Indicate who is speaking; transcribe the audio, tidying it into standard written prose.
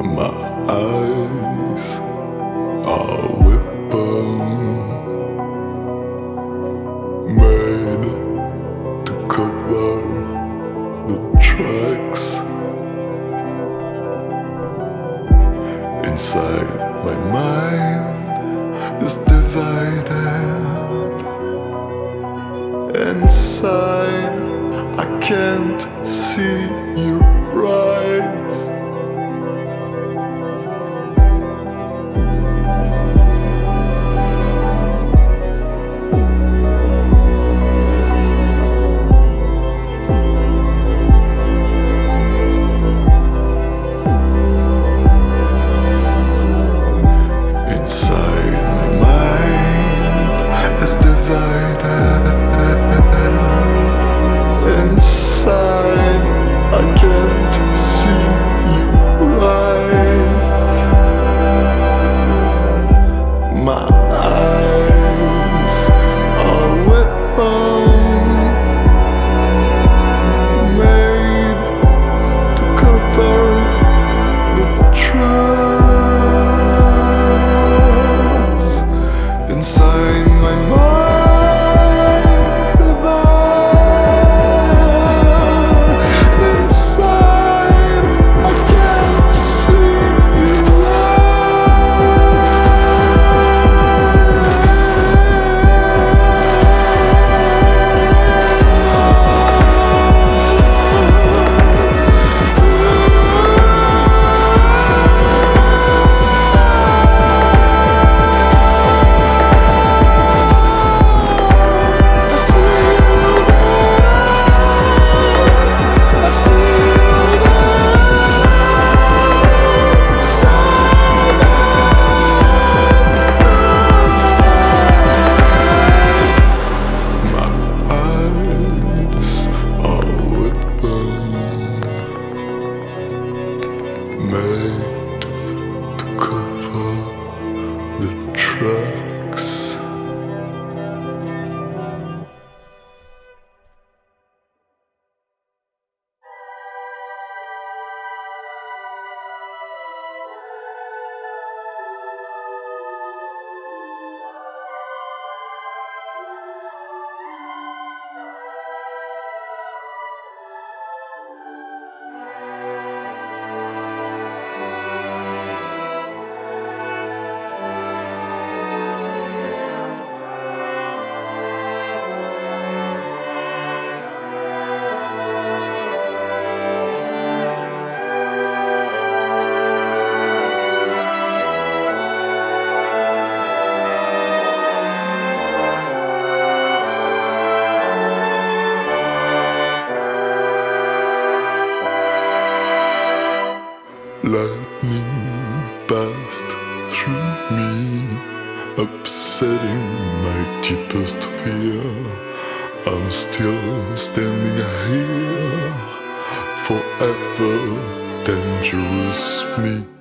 Speaker 1: My eyes are weapon made to cover the tracks. Inside my mind is divided. Inside I can't see you right. Inside my mind is divided. Inside I can't see you right. My eyes are weapons made to cover the tracks. Inside my mind's divided. Inside I can't see you made to cover the tracks. Lightning passed through me, upsetting my deepest fear. I'm still standing here, forever dangerous me.